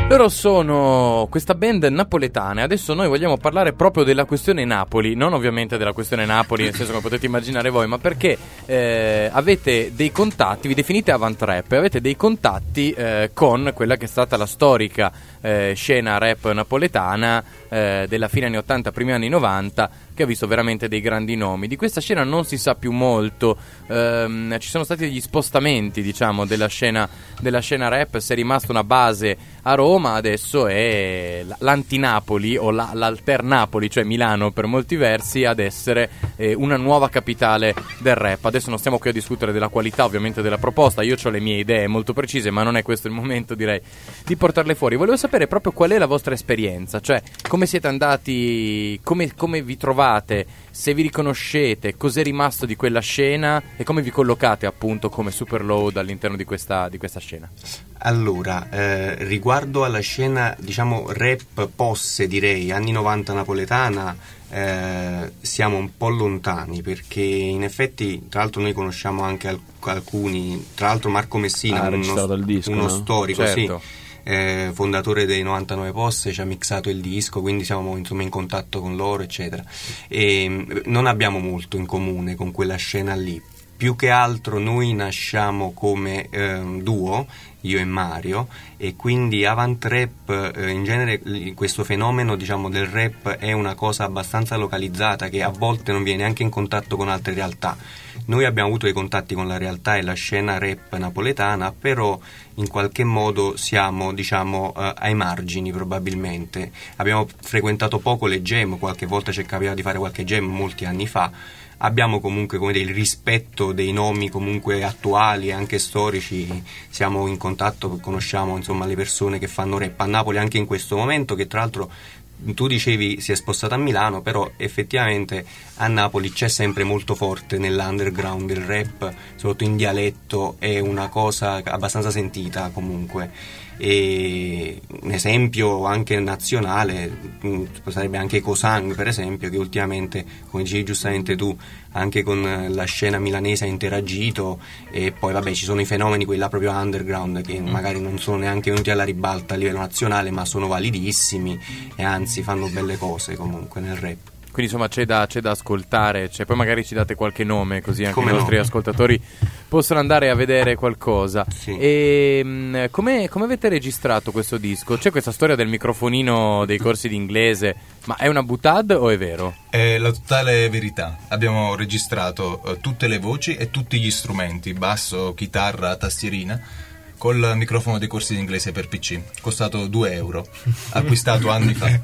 Loro sono questa band napoletana e adesso noi vogliamo parlare proprio della questione Napoli, non ovviamente della questione Napoli, nel senso come potete immaginare voi, ma perché avete dei contatti, vi definite avant rap, avete dei contatti con quella che è stata la storica scena rap napoletana della fine anni 80, primi anni 90, che ha visto veramente dei grandi nomi. Di questa scena non si sa più molto, ci sono stati degli spostamenti, diciamo, della scena rap, si è rimasta una base a Roma, adesso è l'antinapoli o l'alternapoli, cioè Milano per molti versi, ad essere una nuova capitale del rap. Adesso non stiamo qui a discutere della qualità ovviamente della proposta, io ho le mie idee molto precise, ma non è questo il momento, direi, di portarle fuori. Volevo sapere proprio qual è la vostra esperienza, cioè come siete andati, come vi trovate, se vi riconoscete, cos'è rimasto di quella scena e come vi collocate appunto come Superload all'interno di questa scena. Allora, riguardo alla scena, diciamo, rap posse, direi, anni 90 napoletana, siamo un po' lontani, perché in effetti, tra l'altro, noi conosciamo anche alcuni, tra l'altro Marco Messina, uno storico, certo. Sì, fondatore dei 99 Posse, ci ha mixato il disco, quindi siamo insomma in contatto con loro, eccetera, e non abbiamo molto in comune con quella scena lì. Più che altro noi nasciamo come duo, io e Mario, e quindi avant rap, in genere questo fenomeno, diciamo, del rap è una cosa abbastanza localizzata che a volte non viene neanche in contatto con altre realtà. Noi abbiamo avuto dei contatti con la realtà e la scena rap napoletana, però in qualche modo siamo, diciamo, ai margini probabilmente. Abbiamo frequentato poco le jam, qualche volta ci è capitato di fare qualche jam molti anni fa. Abbiamo comunque come del rispetto dei nomi comunque attuali e anche storici, siamo in contatto, conosciamo insomma le persone che fanno rap a Napoli anche in questo momento, che tra l'altro tu dicevi si è spostata a Milano, però effettivamente a Napoli c'è sempre molto forte nell'underground il rap, soprattutto in dialetto, è una cosa abbastanza sentita comunque. E un esempio anche nazionale sarebbe anche Cosang, per esempio, che ultimamente, come dicevi giustamente tu, anche con la scena milanese ha interagito, e poi vabbè ci sono i fenomeni quelli là proprio underground che magari non sono neanche venuti alla ribalta a livello nazionale, ma sono validissimi e anzi fanno belle cose comunque nel rap. Quindi insomma c'è da ascoltare, poi magari ci date qualche nome così anche i nostri ascoltatori possono andare a vedere qualcosa. Sì. E come avete registrato questo disco? C'è questa storia del microfonino dei corsi di inglese, ma è una boutade o è vero? È la totale verità. Abbiamo registrato tutte le voci e tutti gli strumenti, basso, chitarra, tastierina, col microfono dei corsi di inglese per PC, costato 2 euro, acquistato anni fa.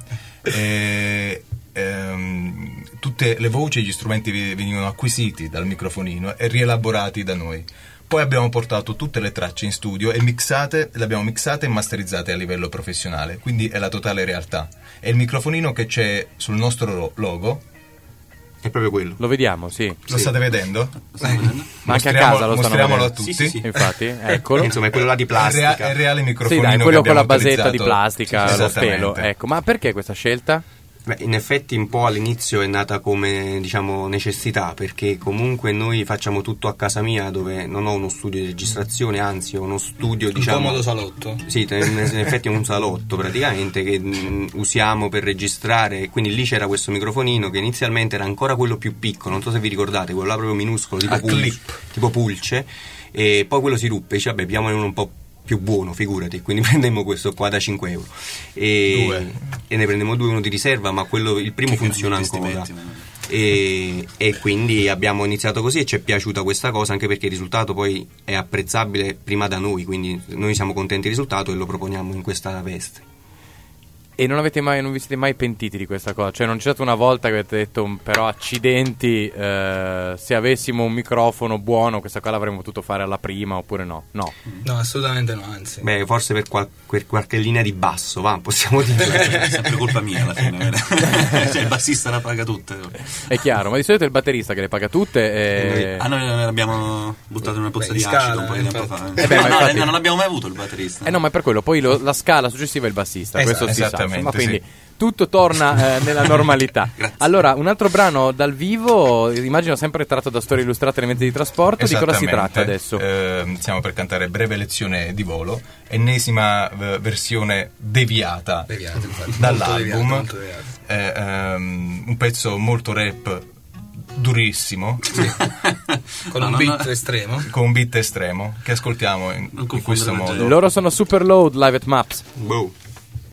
Tutte le voci e gli strumenti venivano acquisiti dal microfonino e rielaborati da noi. Poi abbiamo portato tutte le tracce in studio e le abbiamo mixate e masterizzate a livello professionale, quindi è la totale realtà. E il microfonino che c'è sul nostro logo è proprio quello. Lo vediamo, sì. Lo state vedendo? Ma anche a casa lo stanno mostriamolo vedendo. a tutti. Sì. Infatti, eccolo. Insomma, è quello là di plastica. È il reale microfonino. Sì, dai, quello che con la abbiamo basetta di utilizzato. plastica, lo pelo. Ecco, ma perché questa scelta? Beh, in effetti un po' all'inizio è nata come, diciamo, necessità, perché comunque noi facciamo tutto a casa mia, dove non ho uno studio di registrazione, anzi ho uno studio, diciamo, un comodo salotto. Sì, in effetti è un salotto praticamente che usiamo per registrare, quindi lì c'era questo microfonino che inizialmente era ancora quello più piccolo, non so se vi ricordate, quello là proprio minuscolo, tipo pulce, e poi quello si ruppe, dice vabbè, pigliamone uno un po' più buono, figurati, quindi prendemmo questo qua da 5 euro e ne prendemmo 2, uno di riserva, ma il primo funziona ancora, e quindi abbiamo iniziato così e ci è piaciuta questa cosa, anche perché il risultato poi è apprezzabile prima da noi, quindi noi siamo contenti del risultato e lo proponiamo in questa veste. E non vi siete mai pentiti di questa cosa? Cioè non c'è stata una volta che avete detto però accidenti, se avessimo un microfono buono questa qua l'avremmo potuto fare alla prima, oppure no? No, assolutamente no, anzi. Beh, forse per qualche linea di basso, possiamo dire. È sempre colpa mia alla fine. Cioè il bassista la paga tutte. È chiaro, ma di solito è il batterista che le paga tutte e... Noi l'abbiamo buttato in una pozza di acido un po' di tempo fa. Non l'abbiamo mai avuto il batterista. No, ma è per quello, poi la scala successiva è il bassista, questo si sa. Ma quindi sì. tutto torna nella normalità. Grazie. Allora, un altro brano dal vivo, immagino sempre tratto da storie illustrate nei mezzi di trasporto. Di cosa si tratta adesso? Stiamo per cantare Breve lezione di volo, ennesima versione deviata Infatti, dall'album. molto deviata. Un pezzo molto rap, durissimo, Con un beat estremo. con un beat estremo che ascoltiamo in questo modo. Loro sono Superload live at Maps. Boh.